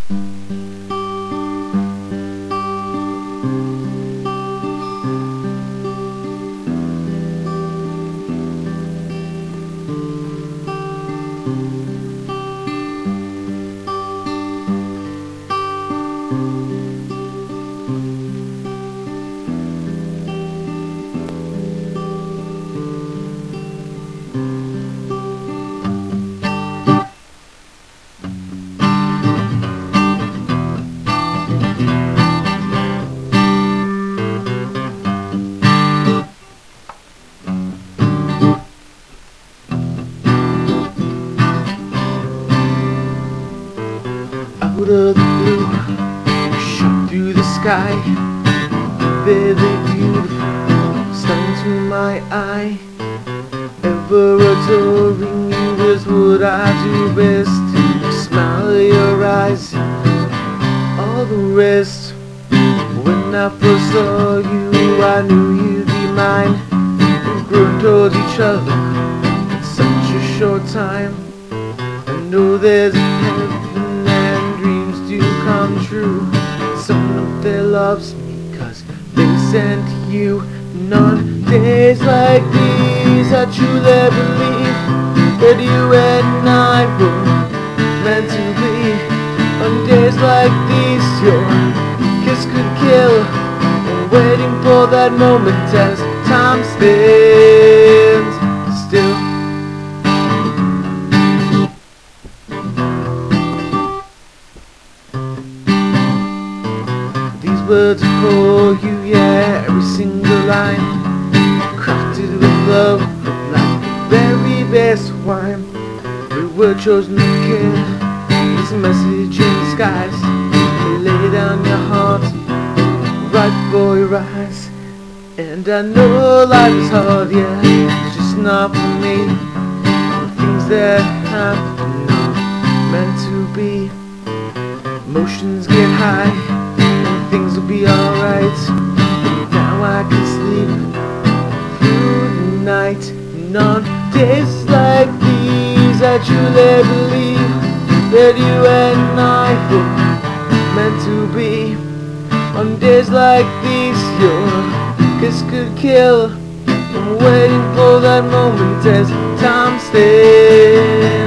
Out of the blue, shoot through the sky, very beautiful, stunning to my eye. Ever adoring you is what I do best. The smile of your eyes, all the rest. When I first saw you, I knew you'd be mine. We've grown towards each other in such a short time. I know there's a heaven and dreams do come true. Someone up there loves me 'cause they sent you. And on days like these I truly believe that you and I were meant to be. On days like these your kiss could kill. I'm waiting for that moment as time stands still. These words are for you, yeah, every single line crafted with love, like the very best wine. We were chosen to kill this message in disguise. Lay down your heart right before your eyes. And I know life is hard, yeah, it's just not for me. The things that happen are meant to be. Emotions get high and things will be alright. Now I can sleep through the night. And on days like these I truly believe that you and I were meant to be. On days like these your kiss could kill. I'm waiting for that moment as time stands